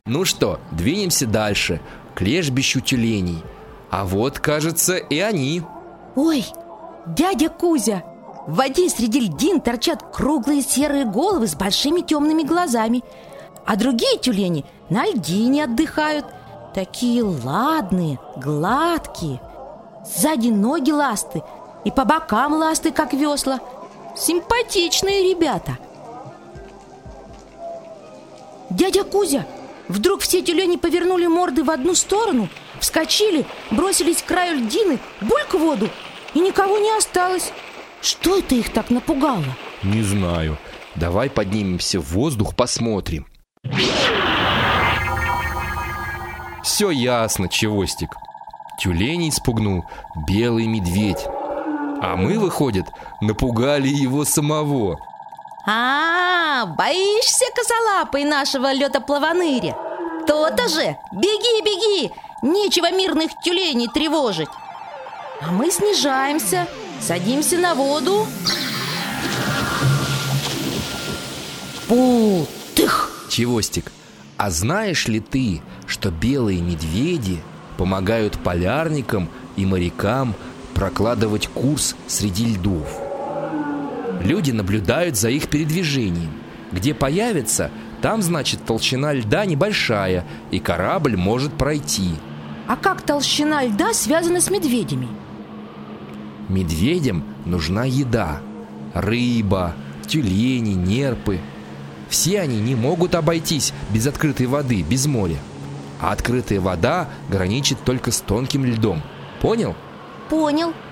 Ну что, двинемся дальше, к лежбищу тюленей. А вот, кажется, и они. Ой, дядя Кузя, в воде среди льдин торчат круглые серые головы с большими темными глазами. А другие тюлени на льдине отдыхают. Такие ладные, гладкие. Сзади ноги ласты, и по бокам ласты, как весла. Симпатичные ребята. Дядя Кузя, вдруг все тюлени повернули морды в одну сторону, вскочили, бросились к краю льдины, бульк в воду, и никого не осталось. Что это их так напугало? Не знаю. Давай поднимемся в воздух, посмотрим. Все ясно, Чевостик. Тюленей спугнул белый медведь. А мы, выходит, напугали его самого. Боишься, косолапый, нашего летоплаваныря? То-то же! Беги, беги! Нечего мирных тюленей тревожить. А мы снижаемся, садимся на воду. Путых! Чевостик, а знаешь ли ты, что белые медведи помогают полярникам и морякам прокладывать курс среди льдов? Люди наблюдают за их передвижением. Где появится, там, значит, толщина льда небольшая, и корабль может пройти. А как толщина льда связана с медведями? Медведям нужна еда. Рыба, тюлени, нерпы. Все они не могут обойтись без открытой воды, без моря. А открытая вода граничит только с тонким льдом. Понял? Понял.